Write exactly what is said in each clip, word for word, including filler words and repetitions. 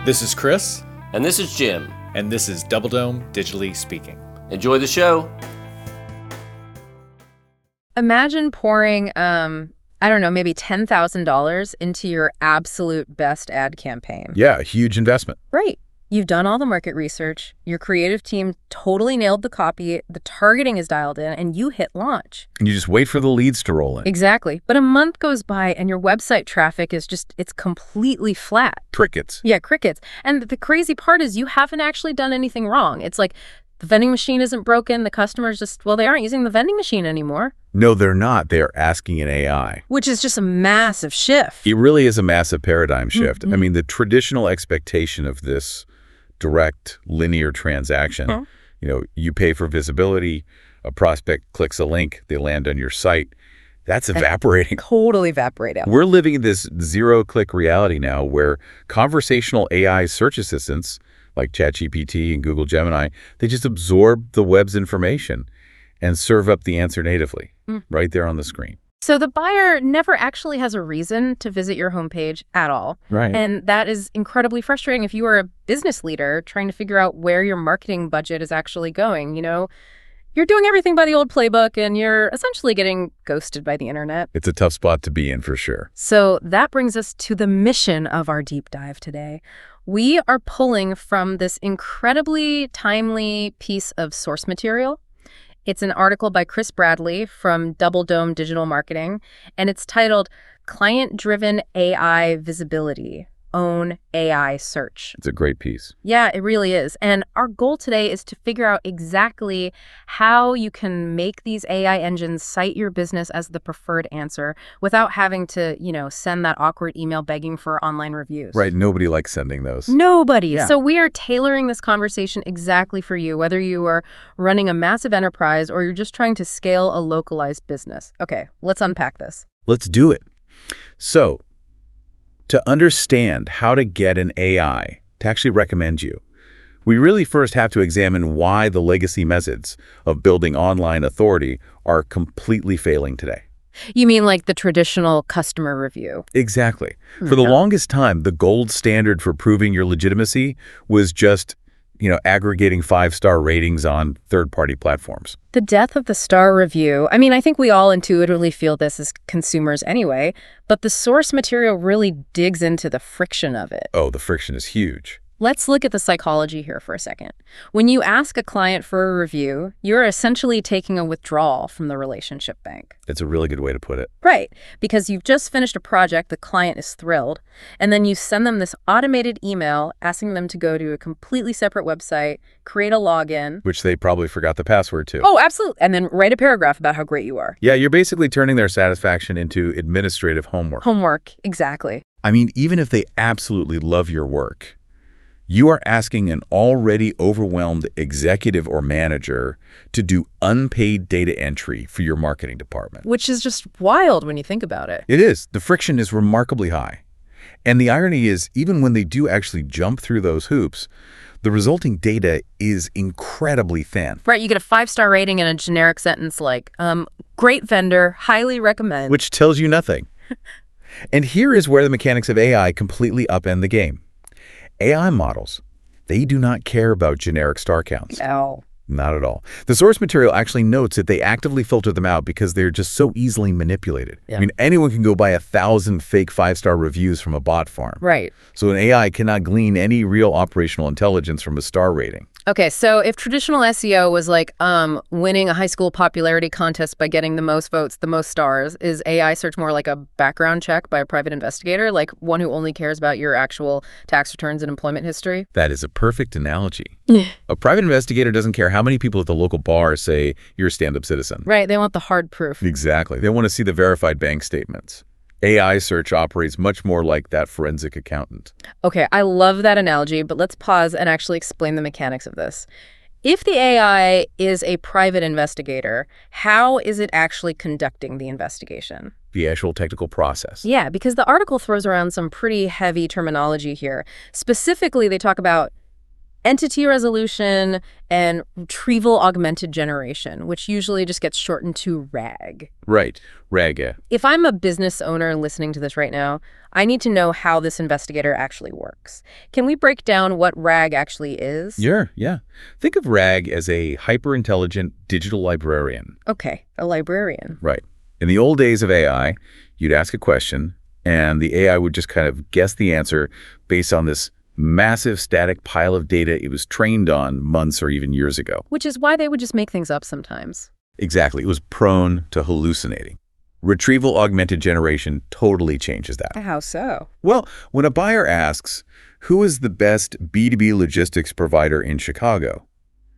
This is Chris. And this is Jim. And this is Double Dome Digitally Speaking. Enjoy the show. Imagine pouring, um, I don't know, maybe ten thousand dollars into your absolute best ad campaign. Yeah, a huge investment. Right. You've done all the market research, your creative team totally nailed the copy, the targeting is dialed in, and you hit launch. And you just wait for the leads to roll in. Exactly. But a month goes by and your website traffic is just, it's completely flat. Crickets. Yeah, crickets. And the crazy part is you haven't actually done anything wrong. It's like the vending machine isn't broken, the customers just, well, they aren't using the vending machine anymore. No, they're not. They're asking an A I. Which is just a massive shift. It really is a massive paradigm shift. Mm-hmm. I mean, the traditional expectation of this direct linear transaction, huh? you know, you pay for visibility, a prospect clicks a link, they land on your site. That's evaporating. Totally evaporate out. We're living in this zero-click reality now where conversational A I search assistants like ChatGPT and Google Gemini, they just absorb the web's information and serve up the answer natively mm. right there on the screen. So the buyer never actually has a reason to visit your homepage at all. Right. And that is incredibly frustrating if you are a business leader trying to figure out where your marketing budget is actually going. You know, you're doing everything by the old playbook and you're essentially getting ghosted by the internet. It's a tough spot to be in for sure. So that brings us to the mission of our deep dive today. We are pulling from this incredibly timely piece of source material. It's an article by Chris Bradley from Double Dome Digital Marketing, and it's titled Client-Driven A I Visibility, Own A I Search. It's a great piece. Yeah, it really is. And our goal today is to figure out exactly how you can make these A I engines cite your business as the preferred answer without having to, you know, send that awkward email begging for online reviews. Right. Nobody likes sending those. Nobody. Yeah. So we are tailoring this conversation exactly for you, whether you are running a massive enterprise or you're just trying to scale a localized business. Okay, let's unpack this. Let's do it. So, to understand how to get an A I to actually recommend you, we really first have to examine why the legacy methods of building online authority are completely failing today. You mean like the traditional customer review? Exactly. For the Yeah. longest time, the gold standard for proving your legitimacy was just, you know, aggregating five-star ratings on third-party platforms. The death of the star review. I mean, I think we all intuitively feel this as consumers anyway, but the source material really digs into the friction of it. Oh, the friction is huge. Let's look at the psychology here for a second. When you ask a client for a review, you're essentially taking a withdrawal from the relationship bank. It's a really good way to put it. Right, because you've just finished a project, the client is thrilled, and then you send them this automated email asking them to go to a completely separate website, create a login. Which they probably forgot the password to. Oh, absolutely. And then write a paragraph about how great you are. Yeah, you're basically turning their satisfaction into administrative homework. Homework, exactly. I mean, even if they absolutely love your work, you are asking an already overwhelmed executive or manager to do unpaid data entry for your marketing department. Which is just wild when you think about it. It is. The friction is remarkably high. And the irony is, even when they do actually jump through those hoops, the resulting data is incredibly thin. Right, you get a five-star rating and a generic sentence like, um, great vendor, highly recommend. Which tells you nothing. And here is where the mechanics of A I completely upend the game. A I models, they do not care about generic star counts. No. Not at all. The source material actually notes that they actively filter them out because they're just so easily manipulated. Yeah. I mean, anyone can go buy a thousand fake five-star reviews from a bot farm. Right. So an A I cannot glean any real operational intelligence from a star rating. Okay, so if traditional S E O was like um, winning a high school popularity contest by getting the most votes, the most stars, is A I search more like a background check by a private investigator, like one who only cares about your actual tax returns and employment history? That is a perfect analogy. A private investigator doesn't care how many people at the local bar say you're a stand-up citizen. Right, they want the hard proof. Exactly. They want to see the verified bank statements. A I search operates much more like that forensic accountant. Okay, I love that analogy, but let's pause and actually explain the mechanics of this. If the A I is a private investigator, how is it actually conducting the investigation? The actual technical process. Yeah, because the article throws around some pretty heavy terminology here. Specifically, they talk about entity resolution and retrieval augmented generation, which usually just gets shortened to RAG. Right, RAG. If I'm a business owner listening to this right now, I need to know how this investigator actually works. Can we break down what RAG actually is? Yeah, yeah. Think of RAG as a hyper-intelligent digital librarian. Okay, a librarian. Right. In the old days of A I, you'd ask a question, and the A I would just kind of guess the answer based on this massive static pile of data it was trained on months or even years ago. Which is why they would just make things up sometimes. Exactly. It was prone to hallucinating. Retrieval augmented generation totally changes that. How so? Well, when a buyer asks, who is the best B two B logistics provider in Chicago?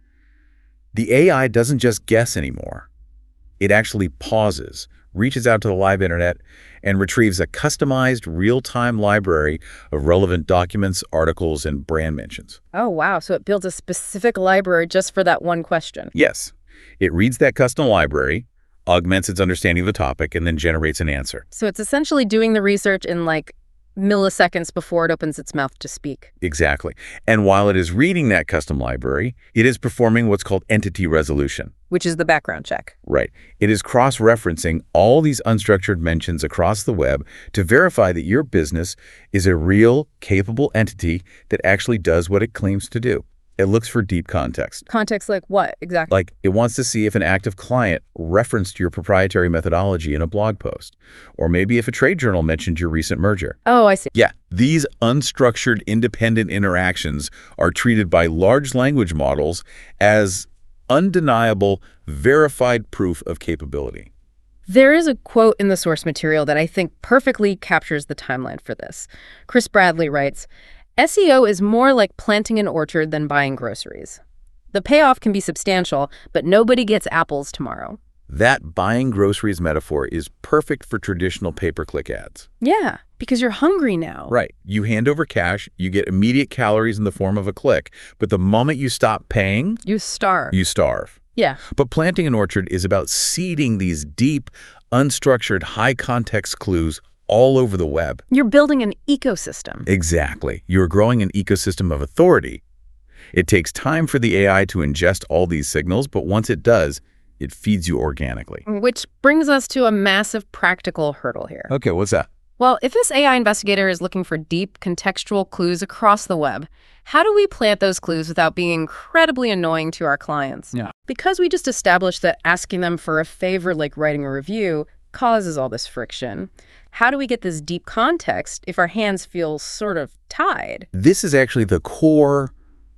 The A I doesn't just guess anymore. It actually pauses, reaches out to the live internet, and retrieves a customized real-time library of relevant documents, articles, and brand mentions. Oh, wow. So it builds a specific library just for that one question. Yes. It reads that custom library, augments its understanding of the topic, and then generates an answer. So it's essentially doing the research in like milliseconds before it opens its mouth to speak. Exactly. And while it is reading that custom library, it is performing what's called entity resolution. Which is the background check. Right. It is cross-referencing all these unstructured mentions across the web to verify that your business is a real, capable entity that actually does what it claims to do. It looks for deep context. Context like what, exactly? Like, it wants to see if an active client referenced your proprietary methodology in a blog post, or maybe if a trade journal mentioned your recent merger. Oh, I see. Yeah, these unstructured independent interactions are treated by large language models as undeniable, verified proof of capability. There is a quote in the source material that I think perfectly captures the timeline for this. Chris Bradley writes, S E O is more like planting an orchard than buying groceries. The payoff can be substantial, but nobody gets apples tomorrow. That buying groceries metaphor is perfect for traditional pay-per-click ads. Yeah, because you're hungry now. Right. You hand over cash, you get immediate calories in the form of a click, but the moment you stop paying, You starve. you starve. Yeah. But planting an orchard is about seeding these deep, unstructured, high-context clues all over the web. You're building an ecosystem. Exactly. You're growing an ecosystem of authority. It takes time for the A I to ingest all these signals, but once it does, it feeds you organically. Which brings us to a massive practical hurdle here. Okay, what's that? Well, if this A I investigator is looking for deep contextual clues across the web, how do we plant those clues without being incredibly annoying to our clients? Yeah. Because we just established that asking them for a favor like writing a review causes all this friction. How do we get this deep context if our hands feel sort of tied? This is actually the core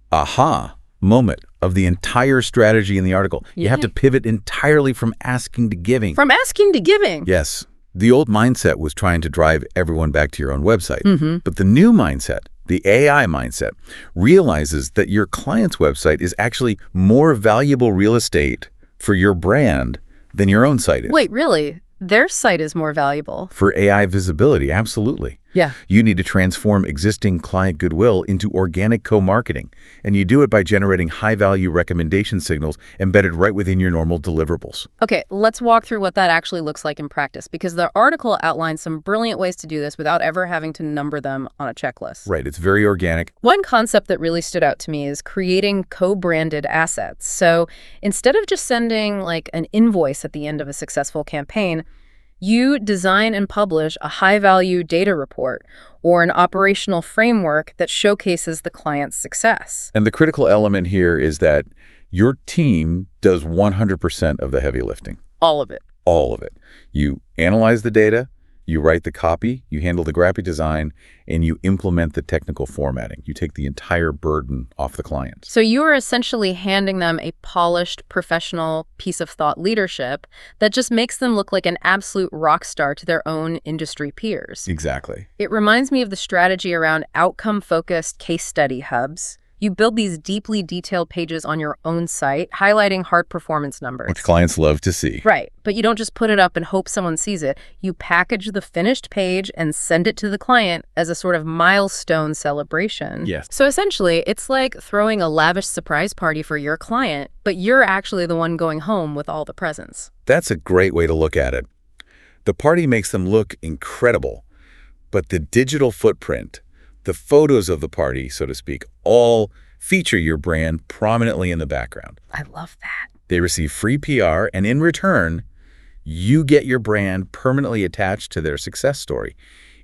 aha moment of the entire strategy in the article. You Yeah. have to pivot entirely from asking to giving. From asking to giving. Yes. The old mindset was trying to drive everyone back to your own website. Mm-hmm. But the new mindset, the A I mindset, realizes that your client's website is actually more valuable real estate for your brand than your own site is. Wait, really? Their site is more valuable. For A I visibility, absolutely. Yeah. You need to transform existing client goodwill into organic co-marketing, and you do it by generating high-value recommendation signals embedded right within your normal deliverables. Okay, let's walk through what that actually looks like in practice, because the article outlines some brilliant ways to do this without ever having to number them on a checklist. Right, it's very organic. One concept that really stood out to me is creating co-branded assets. So instead of just sending like an invoice at the end of a successful campaign, you design and publish a high-value data report or an operational framework that showcases the client's success. And the critical element here is that your team does one hundred percent of the heavy lifting. All of it. All of it. You analyze the data, you write the copy, you handle the graphic design, and you implement the technical formatting. You take the entire burden off the client. So you are essentially handing them a polished, professional piece of thought leadership that just makes them look like an absolute rock star to their own industry peers. Exactly. It reminds me of the strategy around outcome-focused case study hubs. You build these deeply detailed pages on your own site, highlighting hard performance numbers. Which clients love to see. Right, but you don't just put it up and hope someone sees it. You package the finished page and send it to the client as a sort of milestone celebration. Yes. So essentially, it's like throwing a lavish surprise party for your client, but you're actually the one going home with all the presents. That's a great way to look at it. The party makes them look incredible, but the digital footprint, the photos of the party, so to speak, all feature your brand prominently in the background. I love that. They receive free P R, and in return, you get your brand permanently attached to their success story.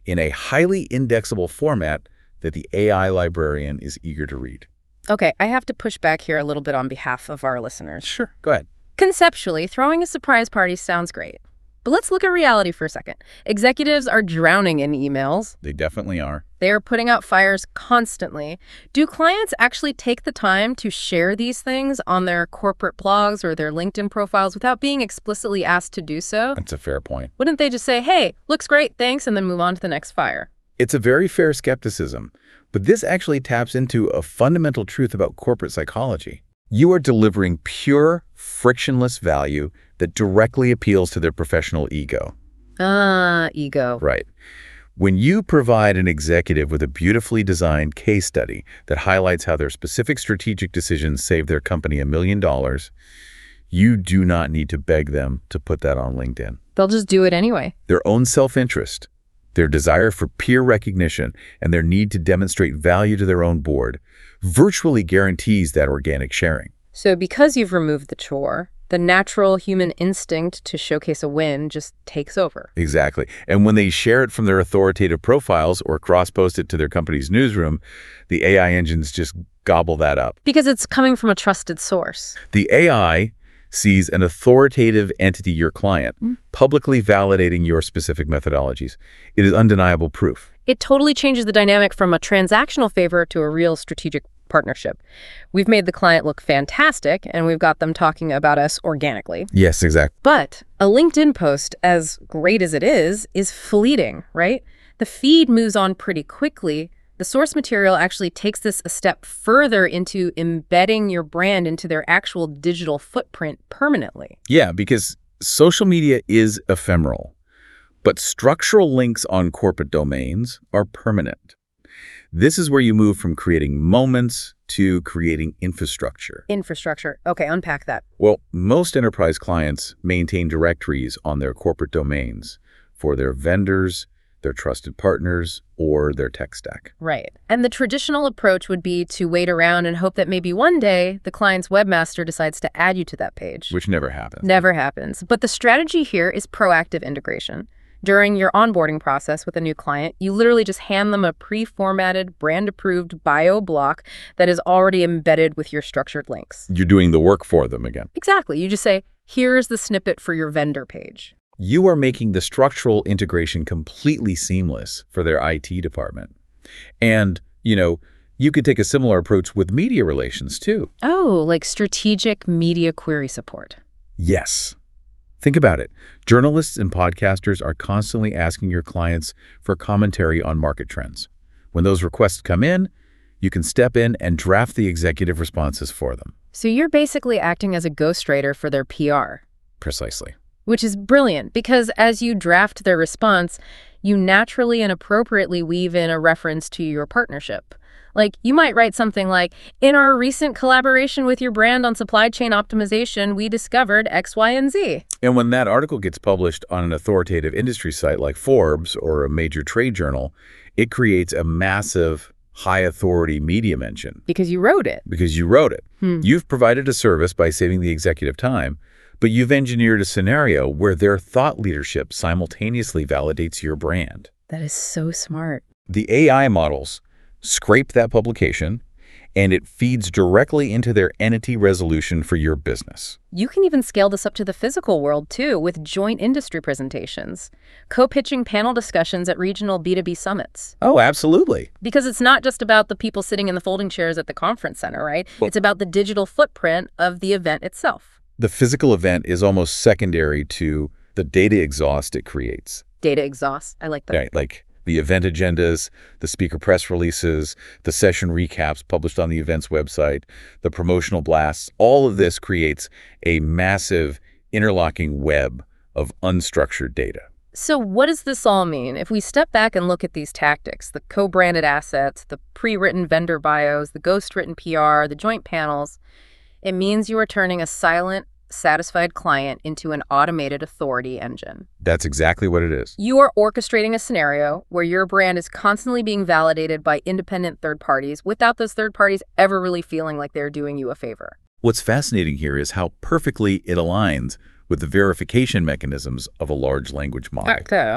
in a highly indexable format that the A I librarian is eager to read. Okay, I have to push back here a little bit on behalf of our listeners. Sure, go ahead. Conceptually, throwing a surprise party sounds great. But let's look at reality for a second. Executives are drowning in emails. They definitely are. They are putting out fires constantly. Do clients actually take the time to share these things on their corporate blogs or their LinkedIn profiles without being explicitly asked to do so? That's a fair point. Wouldn't they just say, hey, looks great, thanks, and then move on to the next fire? It's a very fair skepticism, but this actually taps into a fundamental truth about corporate psychology. You are delivering pure, frictionless value that directly appeals to their professional ego. Ah, ego. Right. When you provide an executive with a beautifully designed case study that highlights how their specific strategic decisions saved their company a million dollars, you do not need to beg them to put that on LinkedIn. They'll just do it anyway. Their own self-interest, their desire for peer recognition, and their need to demonstrate value to their own board virtually guarantees that organic sharing. So because you've removed the chore, the natural human instinct to showcase a win just takes over. Exactly. And when they share it from their authoritative profiles or cross-post it to their company's newsroom, the A I engines just gobble that up. Because it's coming from a trusted source. The A I sees an authoritative entity, your client, mm. publicly validating your specific methodologies. It is undeniable proof. It totally changes the dynamic from a transactional favor to a real strategic partnership. We've made the client look fantastic, and we've got them talking about us organically. Yes, exactly. But a LinkedIn post, as great as it is, is fleeting, right? The feed moves on pretty quickly. The source material actually takes this a step further into embedding your brand into their actual digital footprint permanently. Yeah, because social media is ephemeral, but structural links on corporate domains are permanent. This is where you move from creating moments to creating infrastructure. Infrastructure. Okay, unpack that. Well, most enterprise clients maintain directories on their corporate domains for their vendors, their trusted partners, or their tech stack. Right. And the traditional approach would be to wait around and hope that maybe one day the client's webmaster decides to add you to that page. Which never happens. Never happens. But the strategy here is proactive integration. During your onboarding process with a new client, you literally just hand them a pre-formatted, brand-approved bio block that is already embedded with your structured links. You're doing the work for them again. Exactly. You just say, here's the snippet for your vendor page. You are making the structural integration completely seamless for their I T department. And, you know, you could take a similar approach with media relations, too. Oh, like strategic media query support. Yes. Think about it. Journalists and podcasters are constantly asking your clients for commentary on market trends. When those requests come in, you can step in and draft the executive responses for them. So you're basically acting as a ghostwriter for their P R. Precisely. Which is brilliant, because as you draft their response, you naturally and appropriately weave in a reference to your partnership. Like, you might write something like, in our recent collaboration with your brand on supply chain optimization, we discovered X, Y, and Z. And when that article gets published on an authoritative industry site like Forbes or a major trade journal, it creates a massive high-authority media mention. Because you wrote it. Because you wrote it. Hmm. You've provided a service by saving the executive time, but you've engineered a scenario where their thought leadership simultaneously validates your brand. That is so smart. The A I models scrape that publication, and it feeds directly into their entity resolution for your business. You can even scale this up to the physical world, too, with joint industry presentations, co-pitching panel discussions at regional B two B summits. Oh, absolutely. Because it's not just about the people sitting in the folding chairs at the conference center, right? Well, it's about the digital footprint of the event itself. The physical event is almost secondary to the data exhaust it creates. Data exhaust. I like that. Right, like the event agendas, the speaker press releases, the session recaps published on the event's website, the promotional blasts. All of this creates a massive interlocking web of unstructured data. So what does this all mean? If we step back and look at these tactics, the co-branded assets, the pre-written vendor bios, the ghost-written P R, the joint panels, it means you are turning a silent, satisfied client into an automated authority engine. That's exactly what it is. You are orchestrating a scenario where your brand is constantly being validated by independent third parties without those third parties ever really feeling like they're doing you a favor. What's fascinating here is how perfectly it aligns with the verification mechanisms of a large language model. Okay.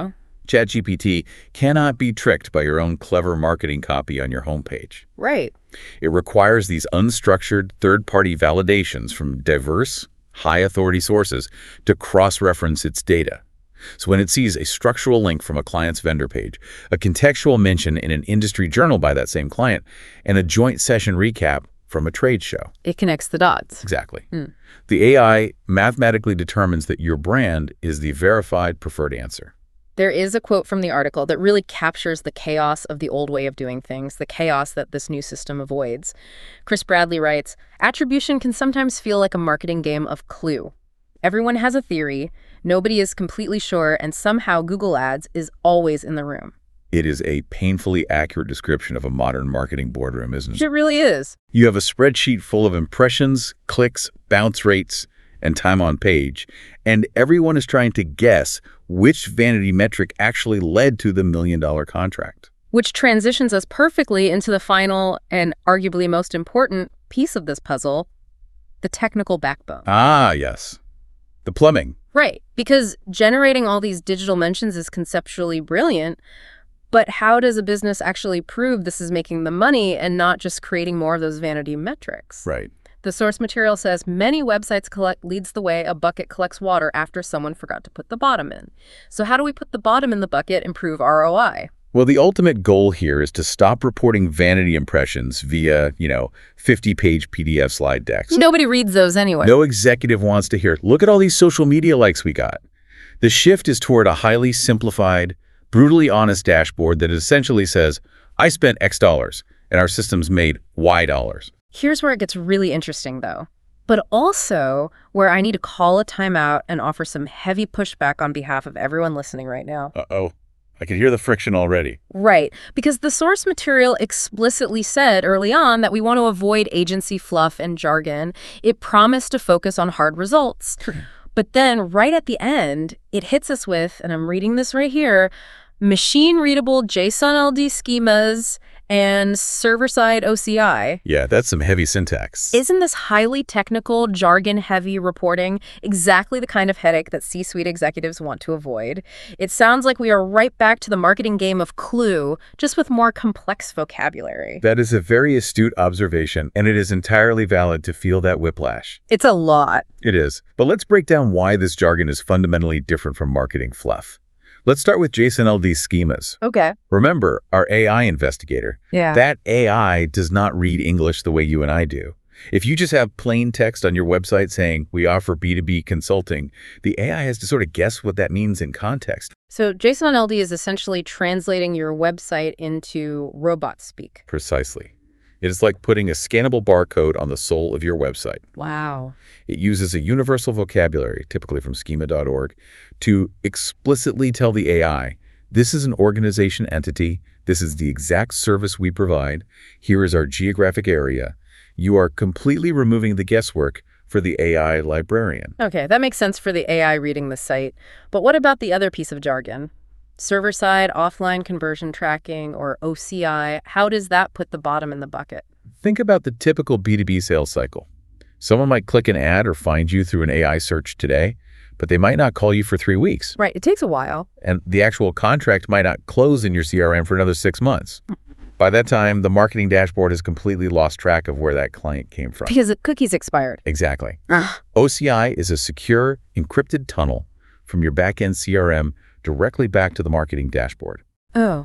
ChatGPT cannot be tricked by your own clever marketing copy on your homepage. Right. It requires these unstructured third-party validations from diverse, high-authority sources to cross-reference its data. So when it sees a structural link from a client's vendor page, a contextual mention in an industry journal by that same client, and a joint session recap from a trade show. It connects the dots. Exactly. Mm. The A I mathematically determines that your brand is the verified preferred answer. There is a quote from the article that really captures the chaos of the old way of doing things, the chaos that this new system avoids. Chris Bradley writes, "Attribution can sometimes feel like a marketing game of Clue. Everyone has a theory, nobody is completely sure, and somehow Google Ads is always in the room." It is a painfully accurate description of a modern marketing boardroom, isn't it? It really is. You have a spreadsheet full of impressions, clicks, bounce rates, and time on page, and everyone is trying to guess which vanity metric actually led to the million-dollar contract. Which transitions us perfectly into the final and arguably most important piece of this puzzle, the technical backbone. Ah, yes. The plumbing. Right, because generating all these digital mentions is conceptually brilliant, but how does a business actually prove this is making the money and not just creating more of those vanity metrics? Right. The source material says many websites collect leads the way a bucket collects water after someone forgot to put the bottom in. So how do we put the bottom in the bucket and prove R O I? Well, the ultimate goal here is to stop reporting vanity impressions via, you know, fifty-page P D F slide decks. Nobody reads those anyway. No executive wants to hear, look at all these social media likes we got. The shift is toward a highly simplified, brutally honest dashboard that essentially says, I spent X dollars and our system's made Y dollars. Here's where it gets really interesting, though, but also where I need to call a timeout and offer some heavy pushback on behalf of everyone listening right now. Uh-oh. I can hear the friction already. Right, because the source material explicitly said early on that we want to avoid agency fluff and jargon. It promised to focus on hard results. But then right at the end, it hits us with, and I'm reading this right here, machine-readable JSON L D schemas and server-side O C I. Yeah, that's some heavy syntax. Isn't this highly technical, jargon-heavy reporting exactly the kind of headache that C-suite executives want to avoid? It sounds like we are right back to the marketing game of Clue, just with more complex vocabulary. That is a very astute observation, and it is entirely valid to feel that whiplash. It's a lot. It is. But let's break down why this jargon is fundamentally different from marketing fluff. Let's start with JSON L D schemas. Okay. Remember, our A I investigator. Yeah. That A I does not read English the way you and I do. If you just have plain text on your website saying, we offer B two B consulting, the A I has to sort of guess what that means in context. So JSON L D is essentially translating your website into robot speak. Precisely. It is like putting a scannable barcode on the sole of your website. Wow. It uses a universal vocabulary, typically from schema dot org, to explicitly tell the A I, this is an organization entity, this is the exact service we provide, here is our geographic area. You are completely removing the guesswork for the A I librarian. Okay, that makes sense for the A I reading the site. But what about the other piece of jargon? Server-side offline conversion tracking, or O C I, how does that put the bottom in the bucket? Think about the typical B two B sales cycle. Someone might click an ad or find you through an A I search today, but they might not call you for three weeks. Right, it takes a while. And the actual contract might not close in your C R M for another six months. By that time, the marketing dashboard has completely lost track of where that client came from. Because the cookies expired. Exactly. Ugh. O C I is a secure, encrypted tunnel from your back-end C R M directly back to the marketing dashboard. Oh.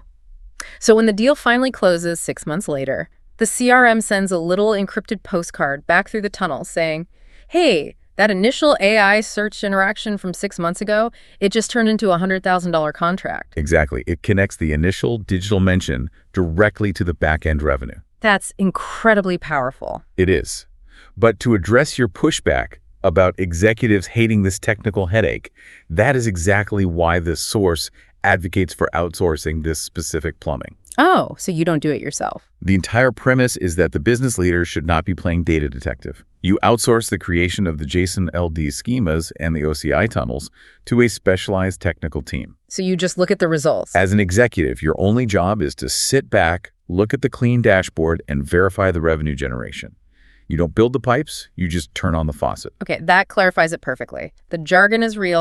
So when the deal finally closes six months later, the C R M sends a little encrypted postcard back through the tunnel saying, hey, that initial A I search interaction from six months ago, it just turned into a one hundred thousand dollar contract. Exactly. It connects the initial digital mention directly to the back-end revenue. That's incredibly powerful. It is. But to address your pushback about executives hating this technical headache, that is exactly why this source advocates for outsourcing this specific plumbing. Oh, so you don't do it yourself. The entire premise is that the business leader should not be playing data detective. You outsource the creation of the JSON L D schemas and the O C I tunnels to a specialized technical team. So you just look at the results. As an executive, your only job is to sit back, look at the clean dashboard, and verify the revenue generation. You don't build the pipes, you just turn on the faucet. Okay, that clarifies it perfectly. The jargon is real,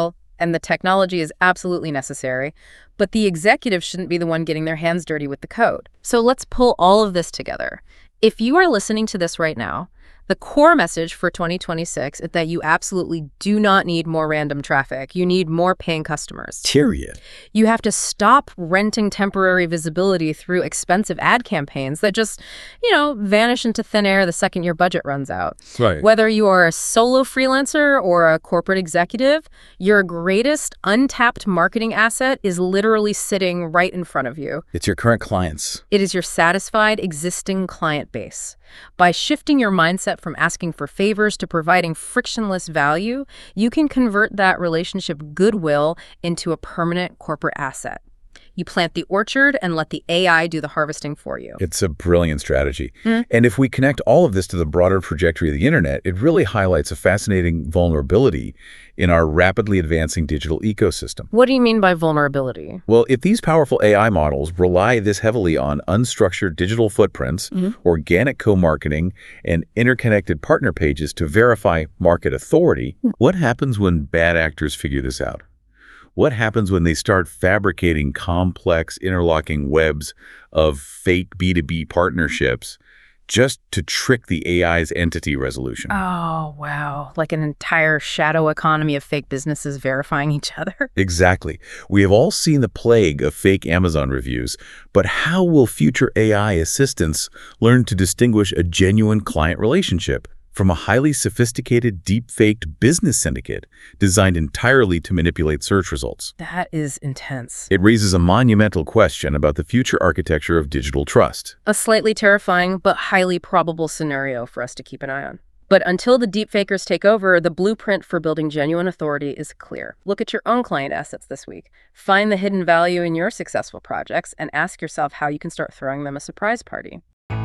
and the technology is absolutely necessary, but the executive shouldn't be the one getting their hands dirty with the code. So let's pull all of this together. If you are listening to this right now, the core message for twenty twenty-six is that you absolutely do not need more random traffic. You need more paying customers. Period. You have to stop renting temporary visibility through expensive ad campaigns that just, you know, vanish into thin air the second your budget runs out. Right. Whether you are a solo freelancer or a corporate executive, your greatest untapped marketing asset is literally sitting right in front of you. It's your current clients. It is your satisfied existing client base. By shifting your mindset from asking for favors to providing frictionless value, you can convert that relationship goodwill into a permanent corporate asset. You plant the orchard and let the A I do the harvesting for you. It's a brilliant strategy. Mm. And if we connect all of this to the broader trajectory of the internet, it really highlights a fascinating vulnerability in our rapidly advancing digital ecosystem. What do you mean by vulnerability? Well, if these powerful A I models rely this heavily on unstructured digital footprints, Mm-hmm. organic co-marketing, and interconnected partner pages to verify market authority, what happens when bad actors figure this out? What happens when they start fabricating complex interlocking webs of fake B two B partnerships just to trick the A I's entity resolution? Oh, wow. Like an entire shadow economy of fake businesses verifying each other? Exactly. We have all seen the plague of fake Amazon reviews, but how will future A I assistants learn to distinguish a genuine client relationship from a highly sophisticated, deep-faked business syndicate designed entirely to manipulate search results? That is intense. It raises a monumental question about the future architecture of digital trust. A slightly terrifying but highly probable scenario for us to keep an eye on. But until the deepfakers take over, the blueprint for building genuine authority is clear. Look at your own client assets this week. Find the hidden value in your successful projects and ask yourself how you can start throwing them a surprise party.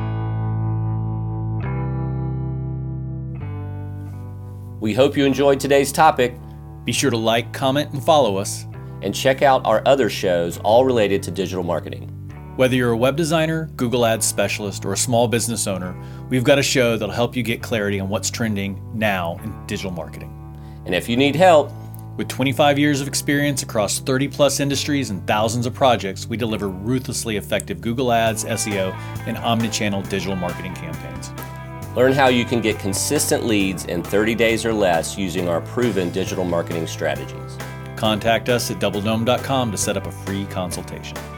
We hope you enjoyed today's topic, Be sure to like, comment, and follow us. and check out our other shows all related to digital marketing. Whether you're a web designer, Google Ads specialist, or a small business owner, we've got a show that'll help you get clarity on what's trending now in digital marketing. And if you need help, With twenty-five years of experience across thirty plus industries and thousands of projects, we deliver ruthlessly effective Google Ads, S E O, and omnichannel digital marketing campaigns. learn how you can get consistent leads in thirty days or less using our proven digital marketing strategies. Contact us at double dome dot com to set up a free consultation.